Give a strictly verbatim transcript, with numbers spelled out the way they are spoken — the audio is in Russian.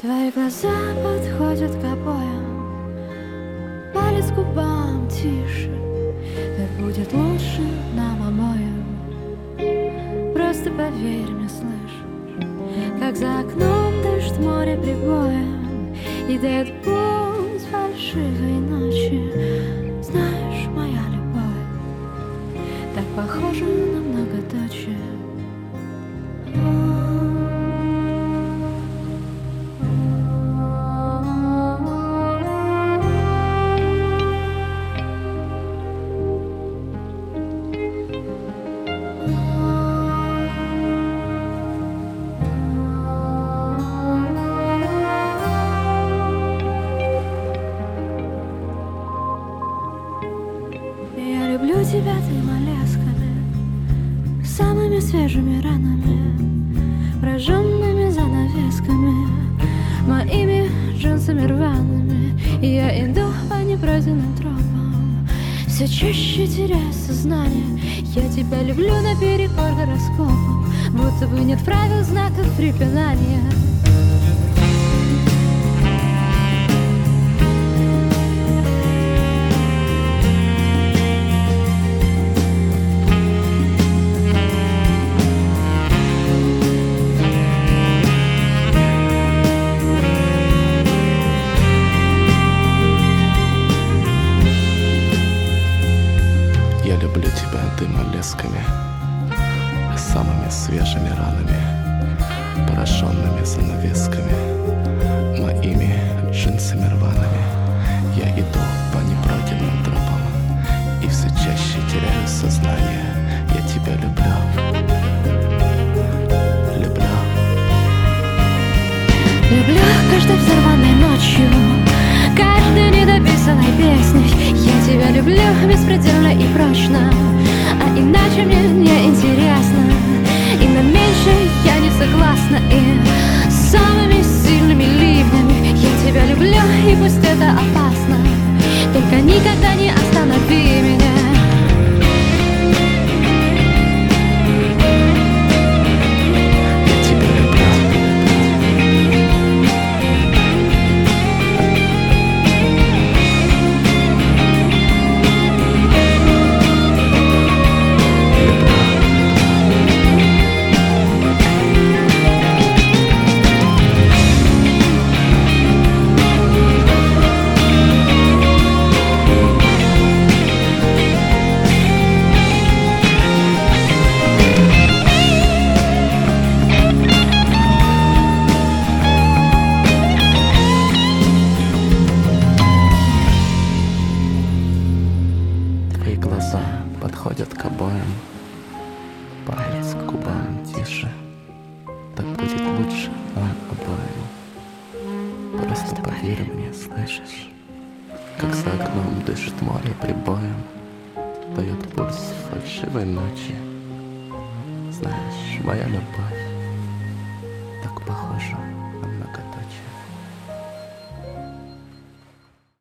Твои глаза подходят к обоям, палец к губам тише. Так будет лучше нам обоим. Просто поверь мне, слышишь, как за окном дождь, море прибоем и дает путь фальшивой ночи. Знаешь, моя любовь так похожа на многоточие. Я люблю тебя тремя лесками, самыми свежими ранами, прожженными занавесками, моими джинсами рваными. И я иду по непройденным тропам, все чаще теряя сознание. Я тебя люблю наперекор гороскопам, будто бы нет правил, знаков препинания. Я люблю тебя дымолесками, самыми свежими ранами, пораженными занавесками, моими джинсами рваными. Я иду по непройденным тропам и все чаще теряю сознание. Я тебя люблю, люблю. Люблю каждой взорванной ночью, каждой недописанной песней. Я тебя люблю беспредельно и прочно, а иначе мне не интересно. И на меньшее я не согласна. И самыми сильными ливнями я тебя люблю, и пусть это опасно, только никогда не останови меня. Твои глаза подходят к обоям, палец к губам тише. Так будет лучше нам обоим. Просто поверь мне, слышишь, как за окном дышит море прибоем, дает пульс фальшивой ночи. Знаешь, моя любовь так похожа